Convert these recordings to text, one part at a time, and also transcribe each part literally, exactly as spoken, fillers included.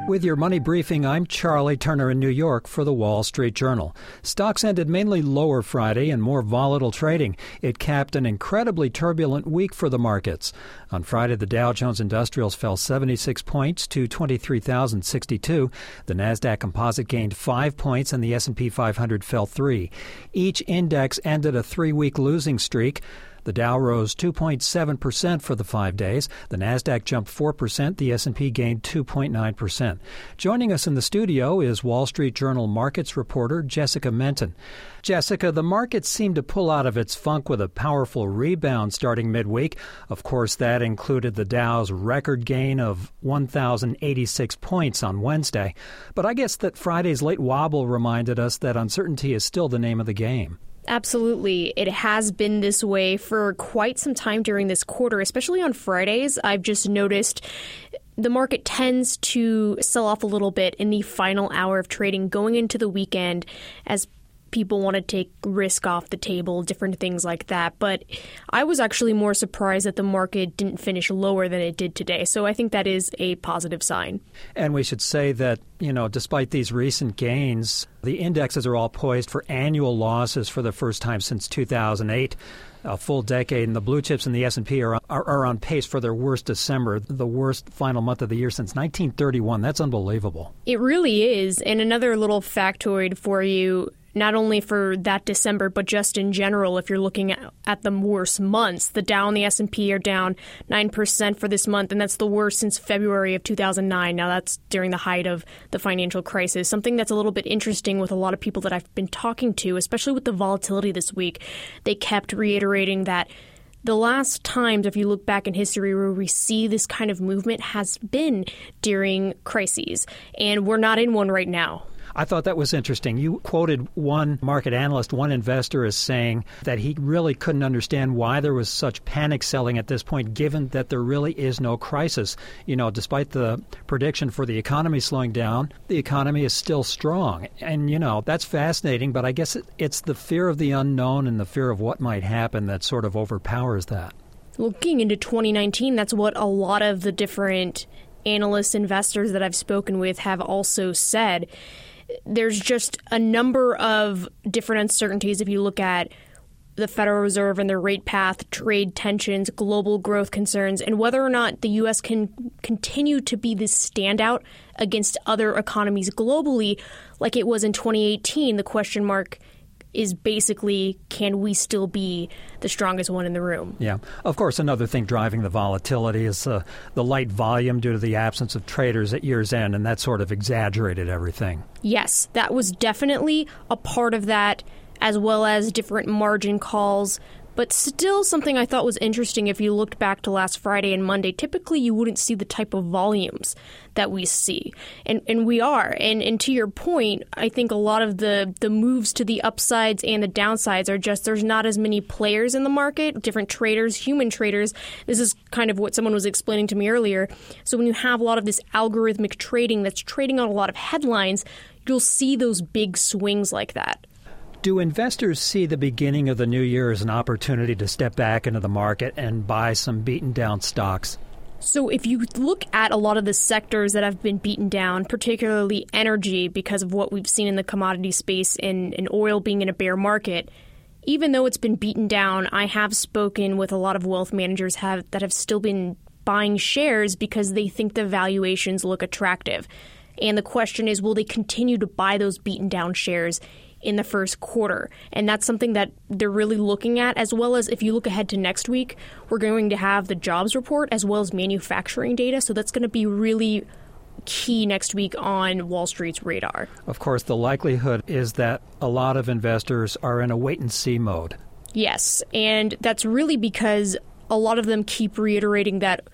With your money briefing, I'm Charlie Turner in New York for the Wall Street Journal. Stocks ended mainly lower Friday and more volatile trading. It capped an incredibly turbulent week for the markets. On Friday, the Dow Jones Industrials fell seventy-six points to twenty-three thousand sixty-two. The Nasdaq Composite gained five points and the S and P five hundred fell three. Each index ended a three-week losing streak. The Dow rose two point seven percent for the five days. The Nasdaq jumped four percent. The S and P gained two point nine percent. Joining us in the studio is Wall Street Journal markets reporter Jessica Menton. Jessica, the market seemed to pull out of its funk with a powerful rebound starting midweek. Of course, that included the Dow's record gain of one thousand eighty-six points on Wednesday. But I guess that Friday's late wobble reminded us that uncertainty is still the name of the game. Absolutely. It has been this way for quite some time during this quarter, especially on Fridays. I've just noticed the market tends to sell off a little bit in the final hour of trading going into the weekend as people want to take risk off the table, different things like that. But I was actually more surprised that the market didn't finish lower than it did today. So I think that is a positive sign. And we should say that, you know, despite these recent gains, the indexes are all poised for annual losses for the first time since two thousand eight. A full decade, and the blue chips and the S and P are, are are on pace for their worst December, the worst final month of the year since nineteen thirty-one. That's unbelievable. It really is. And another little factoid for you, not only for that December, but just in general, if you're looking at, at the worst months, the Dow and the S and P are down nine percent for this month, and that's the worst since February of two thousand nine. Now, that's during the height of the financial crisis. Something that's a little bit interesting with a lot of people that I've been talking to, especially with the volatility this week, they kept reiterating that the last times, if you look back in history, where we see this kind of movement has been during crises, and we're not in one right now. I thought that was interesting. You quoted one market analyst, one investor, as saying that he really couldn't understand why there was such panic selling at this point, given that there really is no crisis. You know, despite the prediction for the economy slowing down, the economy is still strong. And, you know, that's fascinating, but I guess it, it's the fear of the unknown and the fear of what might happen that sort of overpowers that. Looking into twenty nineteen, that's what a lot of the different analysts, investors that I've spoken with have also said. There's just a number of different uncertainties if you look at the Federal Reserve and their rate path, trade tensions, global growth concerns, and whether or not the U S can continue to be this standout against other economies globally like it was in twenty eighteen. The question mark is basically, can we still be the strongest one in the room? Yeah. Of course, another thing driving the volatility is uh, the light volume due to the absence of traders at year's end, and that sort of exaggerated everything. Yes, that was definitely a part of that, as well as different margin calls. But still something I thought was interesting, if you looked back to last Friday and Monday, typically you wouldn't see the type of volumes that we see. And and we are. And and to your point, I think a lot of the, the moves to the upsides and the downsides are just there's not as many players in the market, different traders, human traders. This is kind of what someone was explaining to me earlier. So when you have a lot of this algorithmic trading that's trading on a lot of headlines, you'll see those big swings like that. Do investors see the beginning of the new year as an opportunity to step back into the market and buy some beaten-down stocks? So if you look at a lot of the sectors that have been beaten down, particularly energy, because of what we've seen in the commodity space and, and oil being in a bear market, even though it's been beaten down, I have spoken with a lot of wealth managers have, that have still been buying shares because they think the valuations look attractive. And the question is, will they continue to buy those beaten down shares in the first quarter? And that's something that they're really looking at, as well as if you look ahead to next week, we're going to have the jobs report as well as manufacturing data. So that's going to be really key next week on Wall Street's radar. Of course, the likelihood is that a lot of investors are in a wait-and-see mode. Yes, and that's really because a lot of them keep reiterating that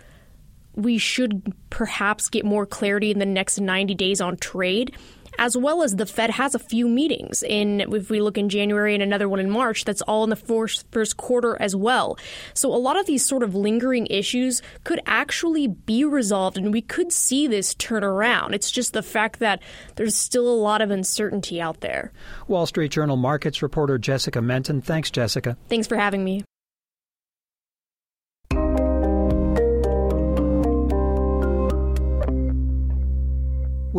we should perhaps get more clarity in the next ninety days on trade, as well as the Fed has a few meetings. In, if we look in January and another one in March, that's all in the first, first quarter as well. So a lot of these sort of lingering issues could actually be resolved, and we could see this turn around. It's just the fact that there's still a lot of uncertainty out there. Wall Street Journal markets reporter Jessica Menton. Thanks, Jessica. Thanks for having me.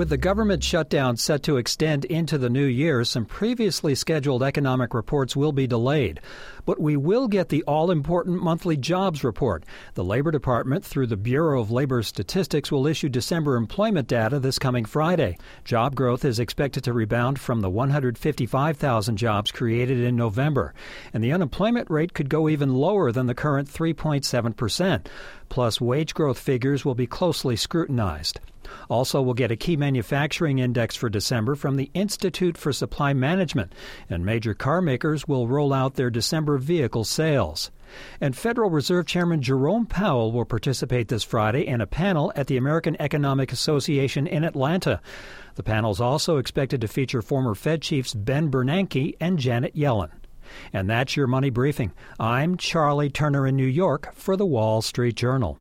With the government shutdown set to extend into the new year, some previously scheduled economic reports will be delayed. But we will get the all-important monthly jobs report. The Labor Department, through the Bureau of Labor Statistics, will issue December employment data this coming Friday. Job growth is expected to rebound from the one hundred fifty-five thousand jobs created in November. And the unemployment rate could go even lower than the current three point seven percent. Plus, wage growth figures will be closely scrutinized. Also, we'll get a key manufacturing index for December from the Institute for Supply Management, and major car makers will roll out their December vehicle sales. And Federal Reserve Chairman Jerome Powell will participate this Friday in a panel at the American Economic Association in Atlanta. The panel is also expected to feature former Fed chiefs Ben Bernanke and Janet Yellen. And that's your Money Briefing. I'm Charlie Turner in New York for the Wall Street Journal.